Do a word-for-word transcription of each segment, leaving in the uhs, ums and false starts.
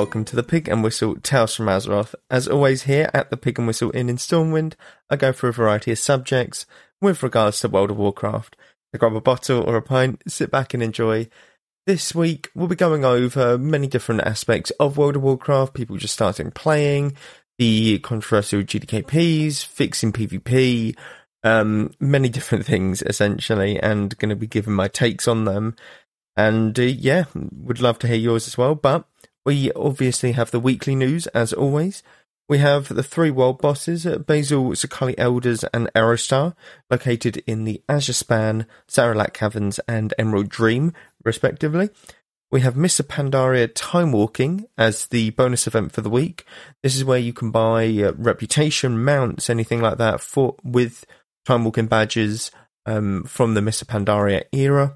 welcome to the Pig and Whistle Tales from Azeroth. As always, here at the Pig and Whistle Inn in Stormwind, I go through a variety of subjects with regards to World of Warcraft. I grab a bottle or a pint, sit back and enjoy. This week, we'll be going over many different aspects of World of Warcraft, people just starting playing, the controversial G D K Ps, fixing PvP, um, many different things, essentially, and going to be giving my takes on them. And uh, yeah, would love to hear yours as well, but we obviously have the weekly news, as always. We have the three world bosses, Basil, Zakali Elders and Aerostar, located in the Azure Span, Sarlacc Caverns and Emerald Dream, respectively. We have Mister Pandaria Time Walking as the bonus event for the week. This is where you can buy uh, reputation, mounts, anything like that for with Time Walking badges um, from the Mister Pandaria era.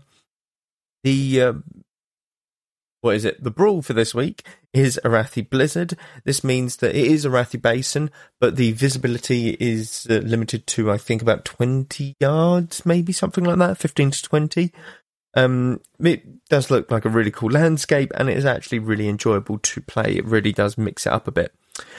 The, uh, what is it? The brawl for this week is Arathi Blizzard. This means that it is Arathi Basin, but the visibility is uh, limited to, I think, about twenty yards, maybe something like that, fifteen to twenty. Um, it does look like a really cool landscape, and it is actually really enjoyable to play. It really does mix it up a bit.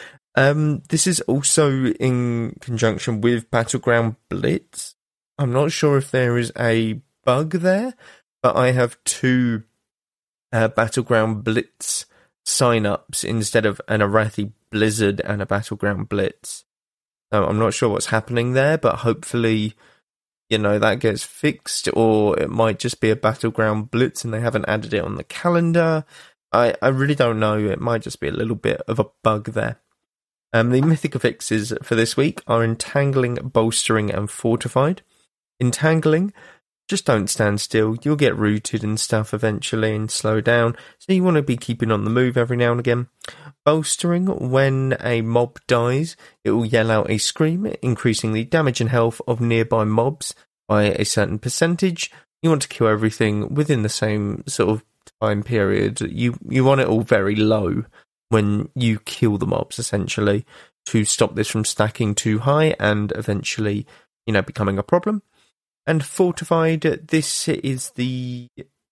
Um, this is also in conjunction with Battleground Blitz. I'm not sure if there is a bug there, but I have two uh, Battleground Blitz sign-ups instead of an Arathi Blizzard and a Battleground Blitz. So I'm not sure what's happening there, but hopefully, you know, that gets fixed, or it might just be a Battleground Blitz and they haven't added it on the calendar. I, I really don't know. It might just be a little bit of a bug there. Um, the mythic affixes for this week are Entangling, Bolstering and Fortified. Entangling, just don't stand still. You'll get rooted and stuff eventually and slow down, so you want to be keeping on the move every now and again. Bolstering, when a mob dies, it will yell out a scream, increasing the damage and health of nearby mobs by a certain percentage. You want to kill everything within the same sort of time period. You you want it all very low when you kill the mobs, essentially, to stop this from stacking too high and eventually, you know, becoming a problem. And Fortified, this is the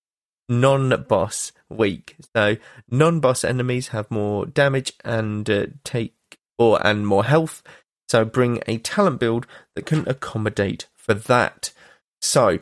non-boss week. So non-boss enemies have more damage and uh, take or and more health. So bring a talent build that can accommodate for that. So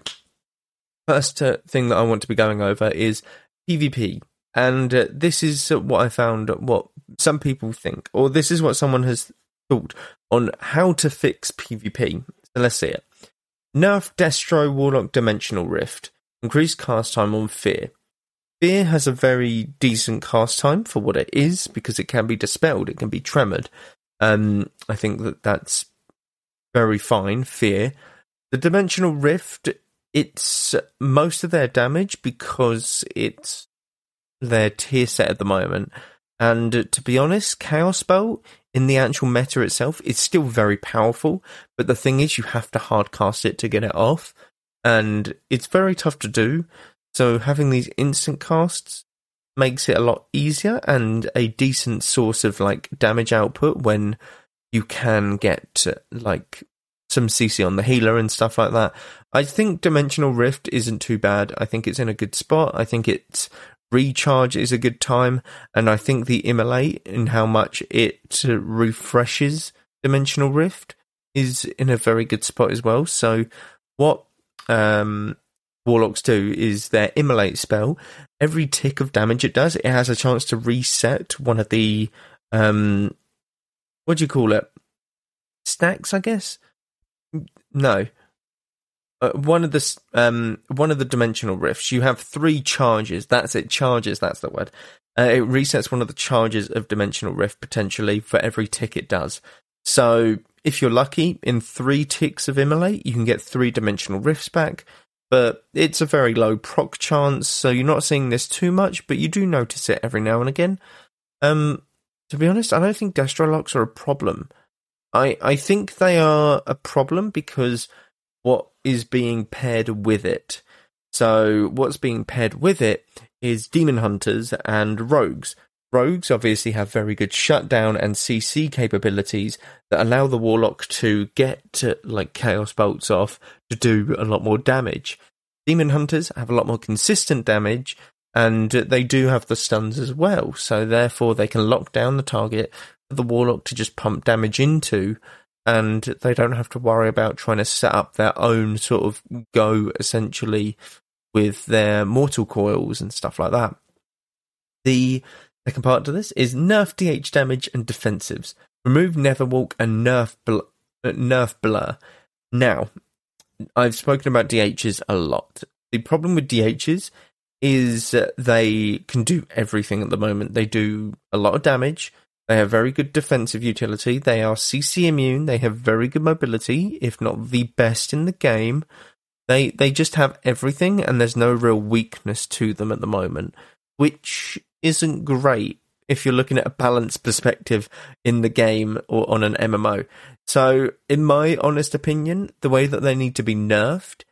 first uh, thing that I want to be going over is PvP. And uh, this is what I found, what some people think, or this is what someone has thought on how to fix PvP. So let's see it. Nerf Destro Warlock Dimensional Rift. Increased cast time on Fear. Fear has a very decent cast time for what it is, because it can be dispelled, it can be tremored. Um, I think that that's very fine, Fear. The Dimensional Rift, it's most of their damage because it's their tier set at the moment. And to be honest, Chaos Spell in the actual meta itself is still very powerful, but the thing is you have to hardcast it to get it off, and it's very tough to do, so having these instant casts makes it a lot easier and a decent source of like damage output when you can get like some C C on the healer and stuff like that. I think Dimensional Rift isn't too bad. I think it's in a good spot. I think it's recharge is a good time, and I think the Immolate and how much it refreshes Dimensional Rift is in a very good spot as well. So what um, Warlocks do is their Immolate spell, every tick of damage it does, it has a chance to reset one of the, um, what do you call it? Stacks, I guess? No. Uh, one of the um one of the dimensional rifts, you have three charges. That's it, charges. That's the word. Uh, it resets one of the charges of dimensional rift potentially for every tick it does. So if you're lucky, in three ticks of Immolate, you can get three dimensional rifts back. But it's a very low proc chance, so you're not seeing this too much. But you do notice it every now and again. Um, to be honest, I don't think Destrolocks are a problem. I I think they are a problem because what is being paired with it. So what's being paired with it is Demon Hunters and Rogues. Rogues obviously have very good shutdown and C C capabilities that allow the Warlock to get like Chaos Bolts off to do a lot more damage. Demon Hunters have a lot more consistent damage And they do have the stuns as well, so therefore they can lock down the target for the Warlock to just pump damage into, and they don't have to worry about trying to set up their own sort of go, essentially, with their Mortal Coils and stuff like that. The second part to this is nerf D H damage and defensives. Remove Netherwalk and nerf, bl- nerf Blur. Now, I've spoken about D Hs a lot. The problem with D Hs is uh, they can do everything at the moment. They do a lot of damage. They have very good defensive utility. They are C C immune. They have very good mobility, if not the best in the game. They they just have everything, and there's no real weakness to them at the moment, which isn't great if you're looking at a balanced perspective in the game or on an M M O. So, in my honest opinion, the way that they need to be nerfed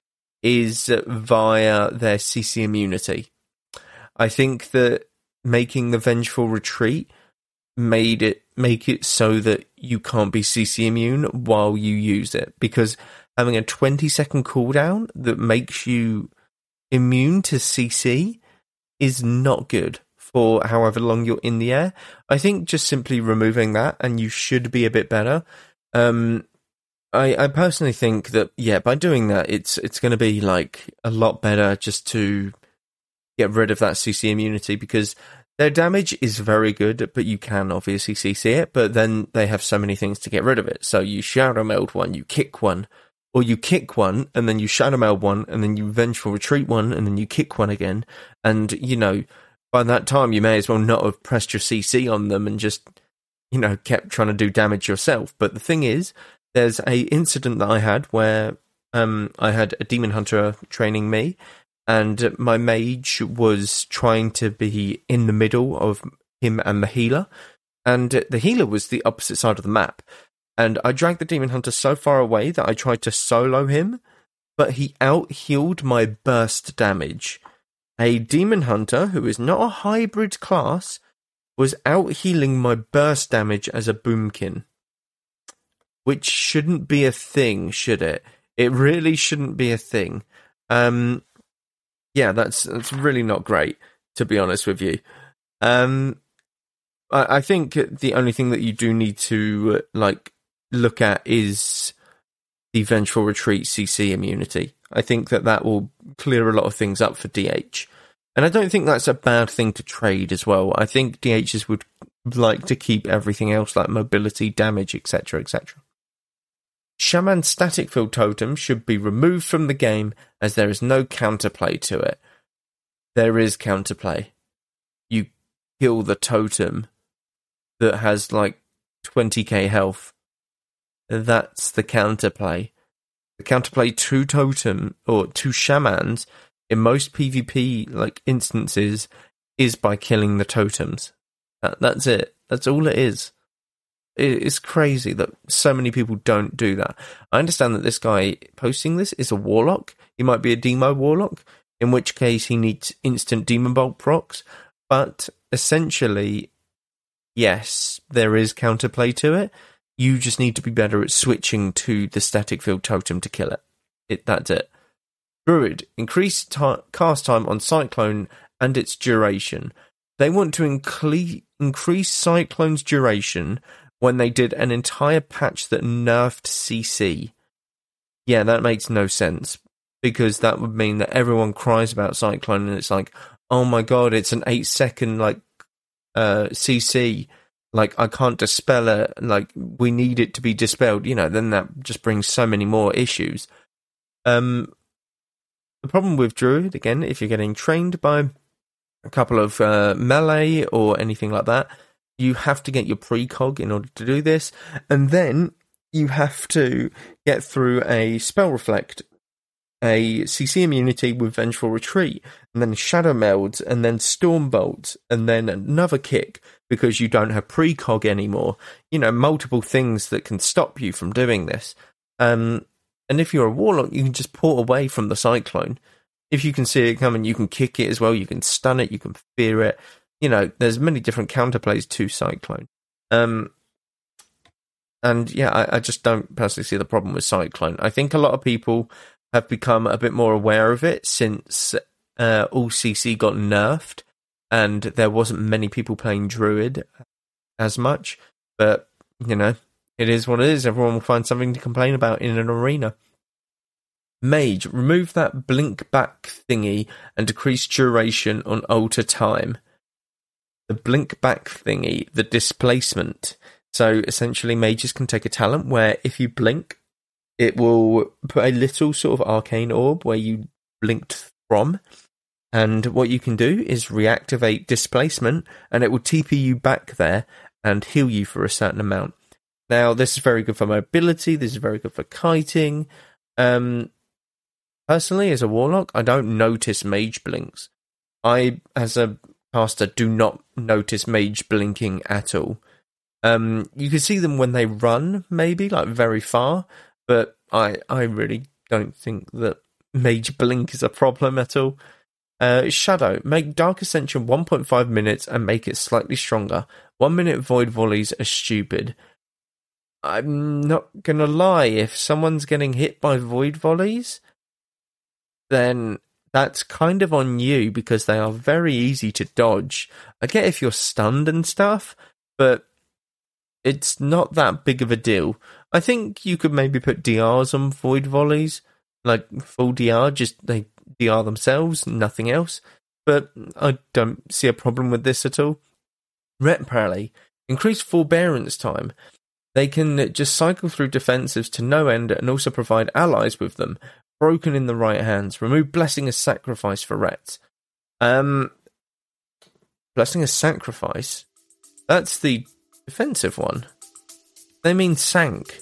is via their C C immunity. I think that making the Vengeful Retreat made it make it so that you can't be C C immune while you use it, because having a twenty second cooldown that makes you immune to C C is not good for however long you're in the air. I think just simply removing that and you should be a bit better. Um, I, I personally think that, yeah, by doing that, it's it's going to be like a lot better just to get rid of that C C immunity, because their damage is very good, but you can obviously C C it, but then they have so many things to get rid of it. So you Shadow Meld one, you kick one, or you kick one, and then you Shadow Meld one, and then you Vengeful Retreat one, and then you kick one again. And, you know, by that time, you may as well not have pressed your C C on them and just, you know, kept trying to do damage yourself. But the thing is, there's a incident that I had where um, I had a Demon Hunter training me, and my mage was trying to be in the middle of him and the healer, and the healer was the opposite side of the map. And I dragged the Demon Hunter so far away that I tried to solo him, but he out-healed my burst damage. A Demon Hunter, who is not a hybrid class, was out-healing my burst damage as a Boomkin. Which shouldn't be a thing, should it? It really shouldn't be a thing. Um, yeah, that's that's really not great, to be honest with you. Um, I, I think the only thing that you do need to uh, like look at is the Vengeful Retreat C C immunity. I think that that will clear a lot of things up for D H. And I don't think that's a bad thing to trade as well. I think D Hs would like to keep everything else like mobility, damage, et cetera, et cetera. Shaman Static Field Totem should be removed from the game as there is no counterplay to it. There is counterplay. You kill the totem that has like twenty k health. That's the counterplay. The counterplay to totem or to shamans in most PvP like instances is by killing the totems. That, that's it. That's all it is. It's crazy that so many people don't do that. I understand that this guy posting this is a Warlock. He might be a Demo Warlock, in which case he needs instant Demon Bolt procs. But essentially, yes, there is counterplay to it. You just need to be better at switching to the Static Field Totem to kill it. it that's it. Druid, increase ta- cast time on Cyclone and its duration. They want to incle- increase Cyclone's duration when they did an entire patch that nerfed C C. Yeah, that makes no sense, because that would mean that everyone cries about Cyclone and it's like, oh my god, it's an eight second like uh, C C, like I can't dispel it, like we need it to be dispelled, you know, then that just brings so many more issues. Um, the problem with Druid, again, if you're getting trained by a couple of uh, melee or anything like that, you have to get your precog in order to do this, and then you have to get through a Spell Reflect, a C C immunity with Vengeful Retreat, and then Shadow Meld, and then Storm Bolt, and then another kick, because you don't have precog anymore. You know, multiple things that can stop you from doing this. Um, and if you're a Warlock, you can just port away from the Cyclone. If you can see it coming, you can kick it as well, you can stun it, you can fear it. You know, there's many different counterplays to Cyclone. Um, and yeah, I, I just don't personally see the problem with Cyclone. I think a lot of people have become a bit more aware of it since uh, all C C got nerfed, and there wasn't many people playing Druid as much. But, you know, it is what it is. Everyone will find something to complain about in an arena. Mage, remove that blink back thingy and decrease duration on alter time. The blink back thingy, the displacement. So essentially mages can take a talent where if you blink, it will put a little sort of arcane orb where you blinked from. And what you can do is reactivate displacement and it will T P you back there and heal you for a certain amount. Now, this is very good for mobility. This is very good for kiting. Um... Personally, as a warlock, I don't notice mage blinks. I, as a caster, do not notice mage blinking at all. Um, you can see them when they run, maybe, like very far, but I, I really don't think that mage blink is a problem at all. Uh, Shadow, make Dark Ascension one point five minutes and make it slightly stronger. One minute void volleys are stupid. I'm not gonna lie, if someone's getting hit by void volleys, then that's kind of on you because they are very easy to dodge. I get if you're stunned and stuff, but it's not that big of a deal. I think you could maybe put D Rs on void volleys, like full D R, just they D R themselves, nothing else. But I don't see a problem with this at all. Ret Rally, increase forbearance time. They can just cycle through defensives to no end and also provide allies with them. Broken in the right hands. Remove Blessing as Sacrifice for Rets. Um, Blessing as Sacrifice? That's the defensive one. They mean sank.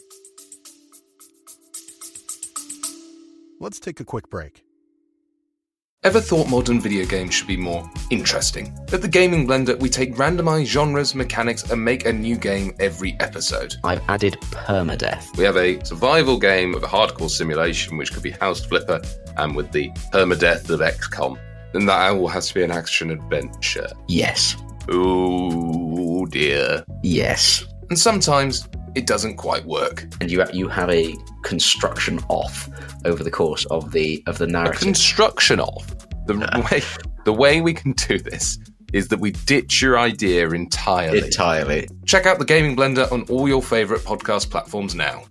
Let's take a quick break. Ever thought modern video games should be more interesting? At the Gaming Blender, we take randomized genres, mechanics, and make a new game every episode. I've added permadeath. We have a survival game of a hardcore simulation, which could be House Flipper, and with the permadeath of X COM. And that all has to be an action adventure. Yes. Oh dear. Yes. And sometimes it doesn't quite work. And you you have a construction off over the course of the of the narrative. A construction off. The way the way we can do this is that we ditch your idea entirely. Entirely. Check out the Gaming Blender on all your favourite podcast platforms now.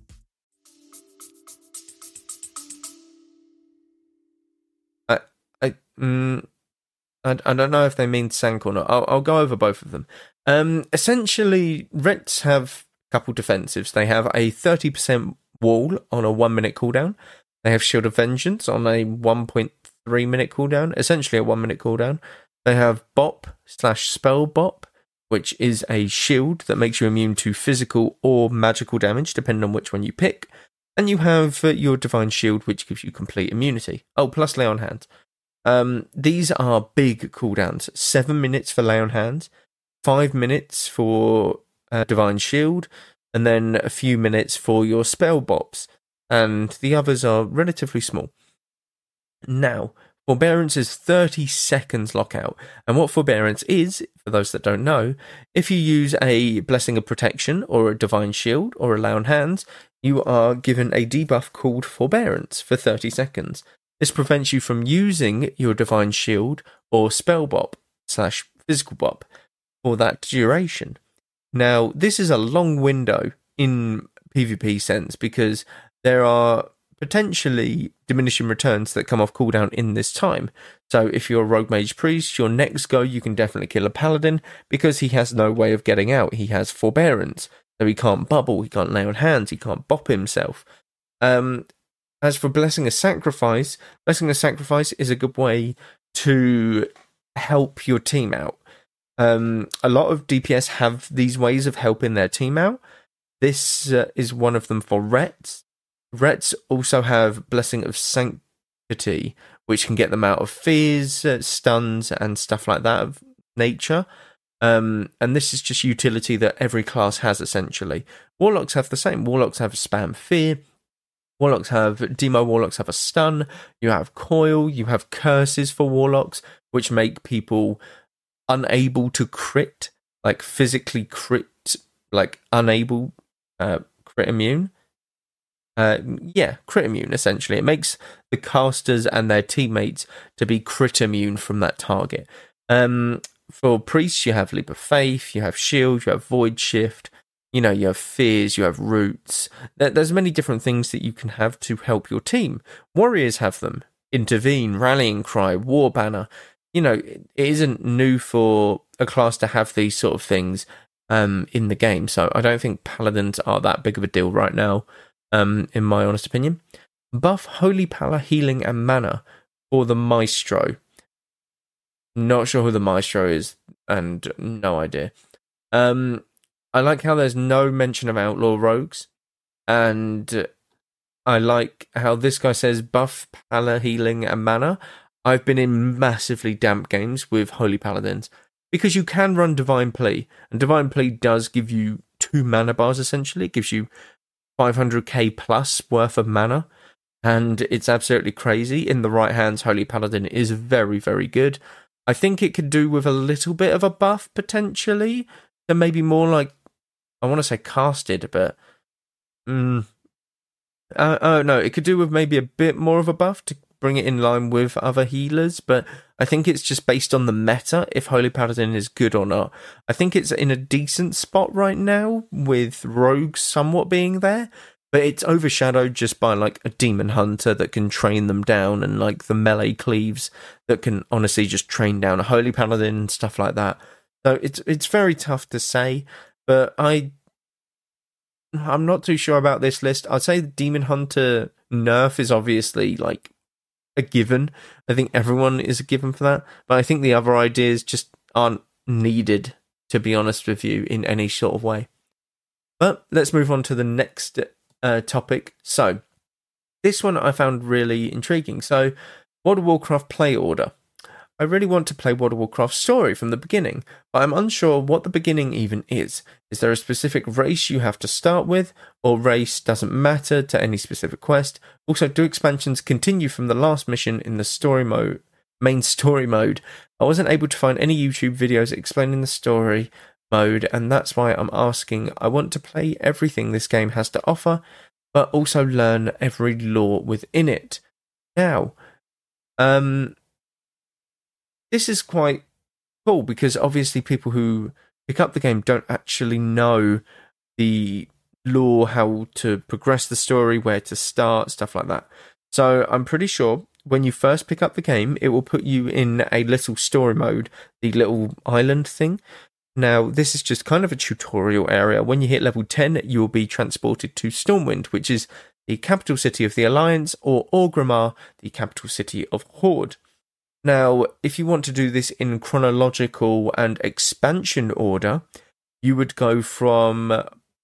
I I mm, I, I don't know if they mean sank or not. I'll, I'll go over both of them. Um, essentially, Rets have couple defensives. They have a thirty percent wall on a one minute cooldown. They have Shield of Vengeance on a one point three minute cooldown, essentially a one minute cooldown. They have Bop slash Spell Bop, which is a shield that makes you immune to physical or magical damage, depending on which one you pick. And you have uh, your Divine Shield, which gives you complete immunity. Oh, plus Lay on Hands. Um, these are big cooldowns. Seven minutes for Lay on Hands, five minutes for Uh, Divine Shield, and then a few minutes for your spell bops, and the others are relatively small. Now, Forbearance is thirty seconds lockout, and what Forbearance is, for those that don't know, if you use a Blessing of Protection or a Divine Shield or a Lay on Hands, you are given a debuff called Forbearance for thirty seconds. This prevents you from using your Divine Shield or Spell Bop slash Physical Bop for that duration. Now, this is a long window in PvP sense because there are potentially diminishing returns that come off cooldown in this time. So if you're a Rogue Mage Priest, your next go you can definitely kill a Paladin because he has no way of getting out. He has Forbearance, so he can't bubble, he can't Lay on Hands, he can't bop himself. Um, as for Blessing of Sacrifice, Blessing of Sacrifice is a good way to help your team out. Um, a lot of D P S have these ways of helping their team out. This uh, is one of them for Rets. Rets also have Blessing of Sanctity, which can get them out of fears, uh, stuns, and stuff like that of nature. Um, and this is just utility that every class has, essentially. Warlocks have the same. Warlocks have Spam Fear. Warlocks have... Demo Warlocks have a stun. You have Coil. You have Curses for Warlocks, which make people unable to crit, like physically crit, like unable uh, crit immune. Uh, yeah, crit immune, essentially. It makes the casters and their teammates to be crit immune from that target. Um, for priests, you have Leap of Faith, you have Shield, you have Void Shift, you know, you have Fears, you have Roots. There, there's many different things that you can have to help your team. Warriors have them. Intervene, Rallying Cry, War Banner. You know, it isn't new for a class to have these sort of things um, in the game, so I don't think Paladins are that big of a deal right now. Um, in my honest opinion. Buff Holy Pala, Healing and Mana for the Maestro. Not sure who the Maestro is, and no idea. Um, I like how there's no mention of Outlaw Rogues, and I like how this guy says Buff Pala, Healing and Mana. I've been in massively damp games with Holy Paladins, because you can run Divine Plea, and Divine Plea does give you two mana bars, essentially. It gives you five hundred k plus worth of mana, and it's absolutely crazy. In the right hands, Holy Paladin is very, very good. I think it could do with a little bit of a buff, potentially, and maybe more like, I want to say casted, but, mm, uh, oh no, it could do with maybe a bit more of a buff to bring it in line with other healers, but I think it's just based on the meta, if Holy Paladin is good or not. I think it's in a decent spot right now, with rogues somewhat being there, but it's overshadowed just by like a Demon Hunter that can train them down, and like the melee cleaves that can honestly just train down a Holy Paladin and stuff like that. So it's it's very tough to say, but I, I'm not too sure about this list. I'd say the Demon Hunter nerf is obviously like a given. I think everyone is a given for that, but I think the other ideas just aren't needed, to be honest with you, in any sort of way. But let's move on to the next uh, topic. So this one I found really intriguing. So World of Warcraft play order. I really want to play World of Warcraft story from the beginning, but I'm unsure what the beginning even is. Is there a specific race you have to start with, or race doesn't matter to any specific quest? Also, do expansions continue from the last mission in the story mode, main story mode? I wasn't able to find any YouTube videos explaining the story mode, and that's why I'm asking. I want to play everything this game has to offer, but also learn every lore within it. Now, um... this is quite cool, because obviously people who pick up the game don't actually know the lore, how to progress the story, where to start, stuff like that. So I'm pretty sure when you first pick up the game, it will put you in a little story mode, the little island thing. Now, this is just kind of a tutorial area. When you hit level ten, you will be transported to Stormwind, which is the capital city of the Alliance, or Orgrimmar, the capital city of Horde. Now, if you want to do this in chronological and expansion order, you would go from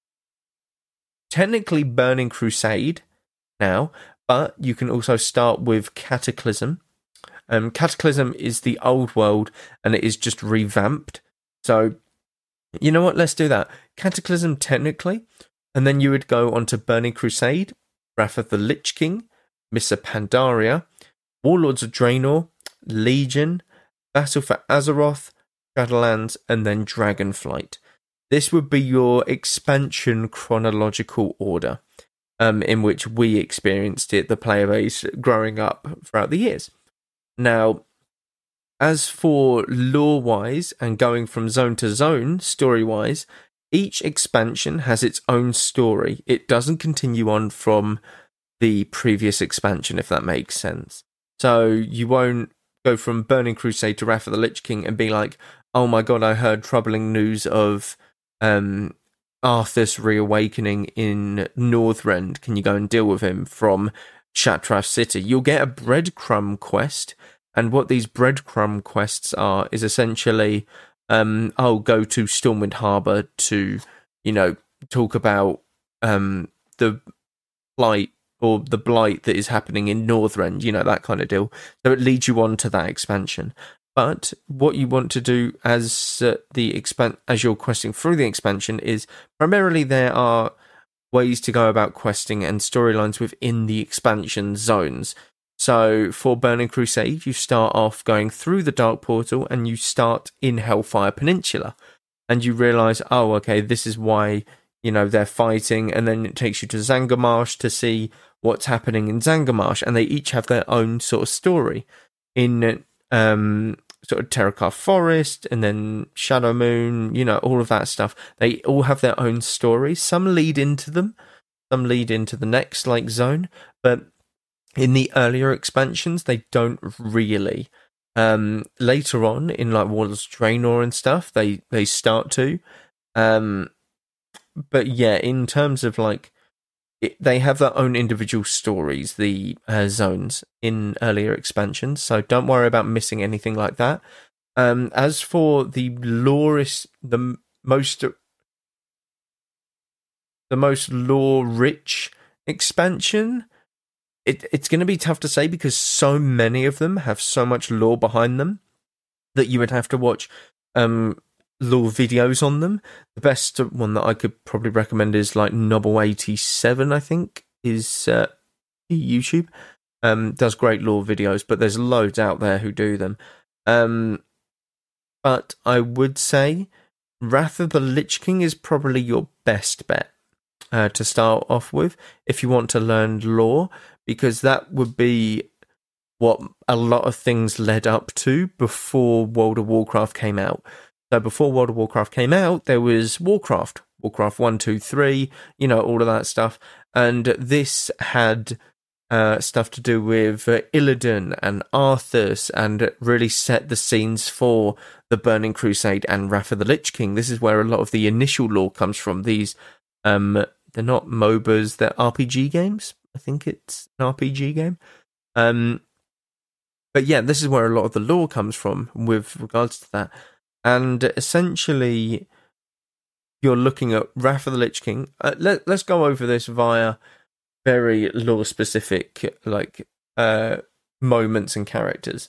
technically Burning Crusade now, but you can also start with Cataclysm. Um, Cataclysm is the old world, and it is just revamped. So, you know what? Let's do that. Cataclysm technically, and then you would go on to Burning Crusade, Wrath of the Lich King, Mists of Pandaria, Warlords of Draenor, Legion, Battle for Azeroth, Shadowlands, and then Dragonflight. This would be your expansion chronological order, um, in which we experienced it, the player base, growing up throughout the years. Now, as for lore-wise and going from zone to zone, story-wise, each expansion has its own story. It doesn't continue on from the previous expansion, if that makes sense. So you won't go from Burning Crusade to Wrath of the Lich King and be like, oh my god, I heard troubling news of um, Arthas reawakening in Northrend. Can you go and deal with him from Shattrath City? You'll get a breadcrumb quest, and what these breadcrumb quests are is essentially, um, I'll go to Stormwind Harbour to, you know, talk about um, the plight or the blight that is happening in Northrend, you know, that kind of deal. So it leads you on to that expansion. But what you want to do as uh, the expan- as you're questing through the expansion is primarily there are ways to go about questing and storylines within the expansion zones. So for Burning Crusade, you start off going through the Dark Portal and you start in Hellfire Peninsula. And you realise, oh, okay, this is why, you know, they're fighting, and then it takes you to Zangarmarsh to see what's happening in Zangarmarsh, and they each have their own sort of story. In um, sort of Terokkar Forest, and then Shadow Moon, you know, all of that stuff, they all have their own stories. Some lead into them, some lead into the next, like, zone, but in the earlier expansions, they don't really. Um, later on, in, like, Warlords of Draenor and stuff, they, they start to. Um, but yeah, in terms of, like, it, they have their own individual stories, the uh, zones, in earlier expansions, so don't worry about missing anything like that. Um, as for the lore, is the most the most lore-rich expansion, it, it's going to be tough to say because so many of them have so much lore behind them that you would have to watch um, lore videos on them. The best one that I could probably recommend is like Noble eighty-seven, I think, is uh, YouTube. Um, does great lore videos, but there's loads out there who do them. Um, but I would say Wrath of the Lich King is probably your best bet uh, to start off with if you want to learn lore, because that would be what a lot of things led up to before World of Warcraft came out. So before World of Warcraft came out, there was Warcraft, Warcraft one, two, three, you know, all of that stuff. And this had uh, stuff to do with uh, Illidan and Arthas, and really set the scenes for the Burning Crusade and Wrath of the Lich King. This is where a lot of the initial lore comes from. These, um, they're not M O B As, they're R P G games. I think it's an R P G game. Um, but yeah, this is where a lot of the lore comes from with regards to that. And essentially, you're looking at Wrath of the Lich King. Uh, let, let's go over this via very lore-specific, like, uh, moments and characters.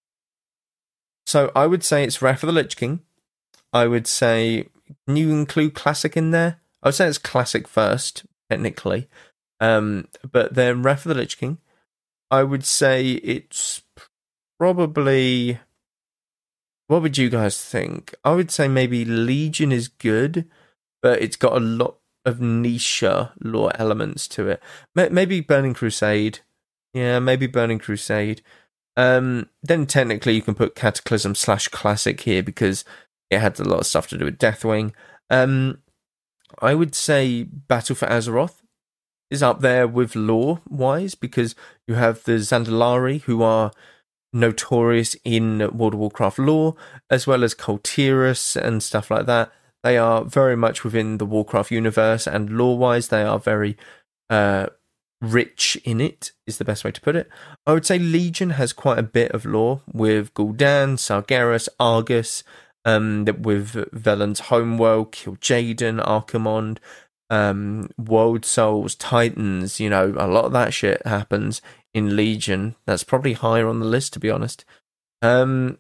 So I would say it's Wrath of the Lich King. I would say, can you include Classic in there? I would say it's Classic first, technically. Um, but then Wrath of the Lich King. I would say it's probably... What would you guys think? I would say maybe Legion is good, but it's got a lot of niche lore elements to it. Maybe Burning Crusade. Yeah, maybe Burning Crusade. Um, then technically you can put Cataclysm slash Classic here because it had a lot of stuff to do with Deathwing. Um, I would say Battle for Azeroth is up there with lore-wise because you have the Zandalari, who are notorious in World of Warcraft lore, as well as Kul Tiras and stuff like that. They are very much within the Warcraft universe, and lore-wise, they are very uh, rich in it, is the best way to put it. I would say Legion has quite a bit of lore with Gul'dan, Sargeras, Argus, um, with Velen's homeworld, Kil'jaeden, Archimonde, um, World Souls, Titans, you know, a lot of that shit happens in Legion. That's probably higher on the list, to be honest. Um,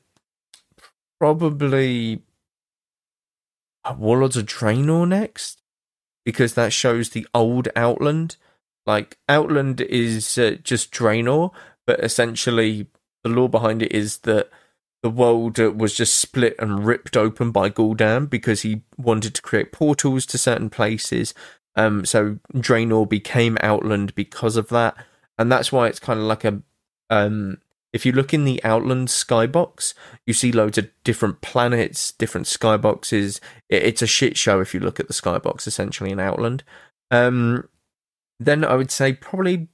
probably Warlords of Draenor next, because that shows the old Outland. Like, Outland is uh, just Draenor, but essentially the lore behind it is that the world uh, was just split and ripped open by Gul'dan because he wanted to create portals to certain places. Um, so Draenor became Outland because of that. And that's why it's kind of like a... Um, if you look in the Outland skybox, you see loads of different planets, different skyboxes. It, it's a shit show if you look at the skybox, essentially, in Outland. Um, then I would say probably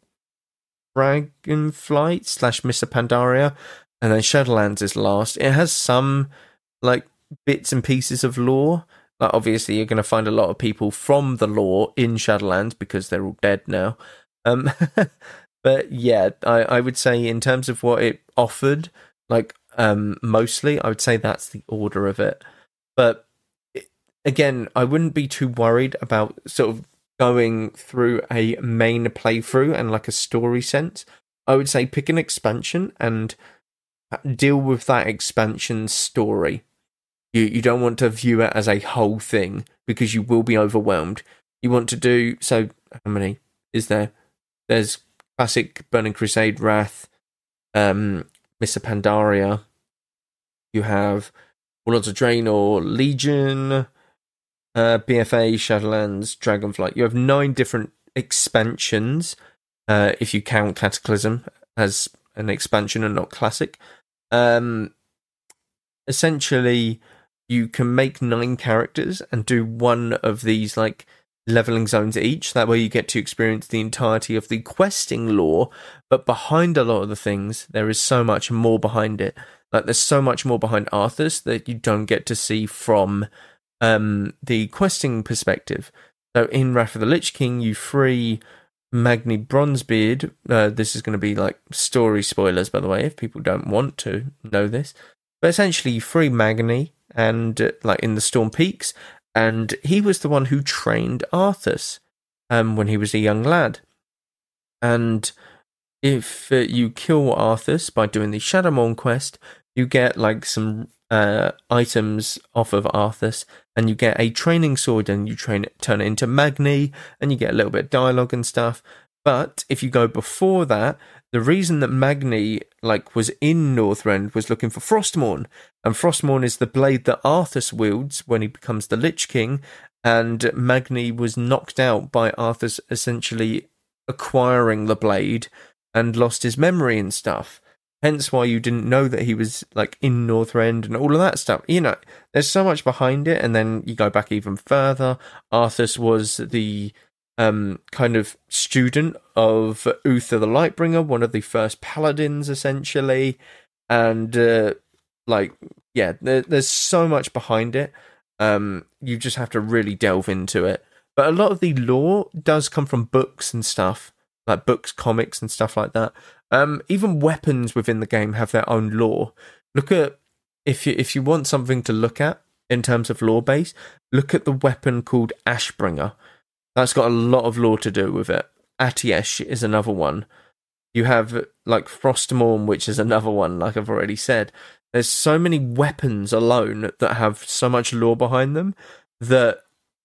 Dragonflight slash Mists of Pandaria. And then Shadowlands is last. It has some, like, bits and pieces of lore. Like, obviously, you're going to find a lot of people from the lore in Shadowlands because they're all dead now. Um... But yeah, I, I would say in terms of what it offered, like, um, mostly, I would say that's the order of it. But it, again, I wouldn't be too worried about sort of going through a main playthrough and like a story sense. I would say pick an expansion and deal with that expansion story. You you don't want to view it as a whole thing because you will be overwhelmed. You want to do, so how many is there? There's Classic, Burning Crusade, Wrath, um, Mists of Pandaria. You have Warlords of Draenor, Legion, uh, B F A, Shadowlands, Dragonflight. You have nine different expansions, uh, if you count Cataclysm as an expansion and not classic. Um, essentially, you can make nine characters and do one of these, like, leveling zones each. That way you get to experience the entirety of the questing lore, but behind a lot of the things, there is so much more behind it. Like, there's so much more behind Arthas that you don't get to see from um, the questing perspective. So in Wrath of the Lich King, you free Magni Bronzebeard. Uh, this is going to be, like, story spoilers, by the way, if people don't want to know this. But essentially, you free Magni, and, uh, like, in the Storm Peaks, and he was the one who trained Arthas um, when he was a young lad. And if uh, you kill Arthas by doing the Shadowmourne quest, you get, like, some uh, items off of Arthas, and you get a training sword, and you train it, turn it into Magni, and you get a little bit of dialogue and stuff. But if you go before that, the reason that Magni, like, was in Northrend was looking for Frostmourne, and Frostmourne is the blade that Arthas wields when he becomes the Lich King, and Magni was knocked out by Arthas essentially acquiring the blade and lost his memory and stuff. Hence why you didn't know that he was, like, in Northrend and all of that stuff. You know, there's so much behind it, and then you go back even further. Arthas was the um, kind of student of Uther the Lightbringer, one of the first paladins, essentially. And, uh, like, yeah, there, there's so much behind it. Um, you just have to really delve into it. But a lot of the lore does come from books and stuff, like books, comics, and stuff like that. Um, even weapons within the game have their own lore. Look at, if you if you want something to look at in terms of lore base, look at the weapon called Ashbringer. That's got a lot of lore to do with it. Atiesh is another one. You have, like, Frostmourne, which is another one, like I've already said. There's so many weapons alone that have so much lore behind them that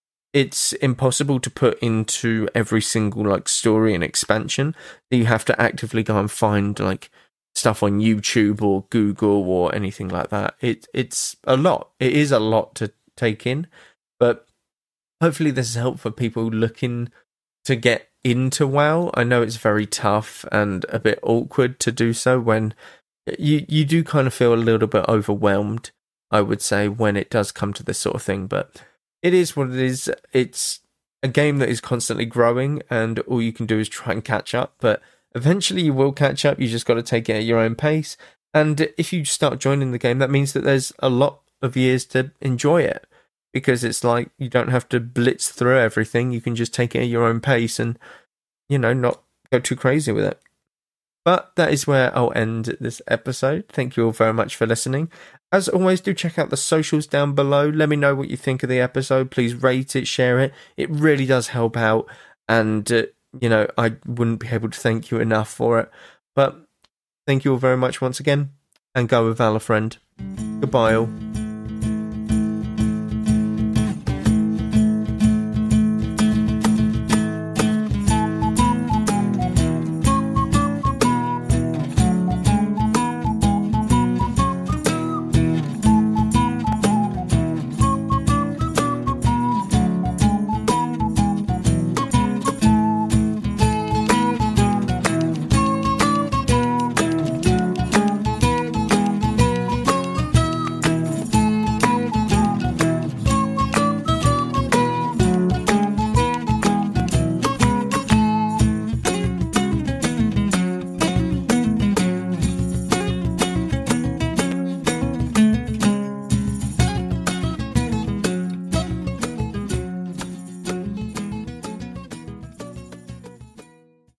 it's impossible to put into every single, like, story and expansion. You have to actively go and find, like, stuff on YouTube or Google or anything like that. It it's a lot. It is a lot to take in, but hopefully this is helpful for people looking to get into WoW. I know it's very tough and a bit awkward to do so when you you do kind of feel a little bit overwhelmed, I would say, when it does come to this sort of thing, but it is what it is. It's a game that is constantly growing, and all you can do is try and catch up, but eventually you will catch up. You just got to take it at your own pace, and if you start joining the game, that means that there's a lot of years to enjoy it, because it's like you don't have to blitz through everything. You can just take it at your own pace and, you know, not go too crazy with it. But that is where I'll end this episode. Thank you all very much for listening. As always, do check out the socials down below. Let me know what you think of the episode. Please rate it, share it. It really does help out. And, uh, you know, I wouldn't be able to thank you enough for it. But thank you all very much once again. And go with Valor, friend. Goodbye all.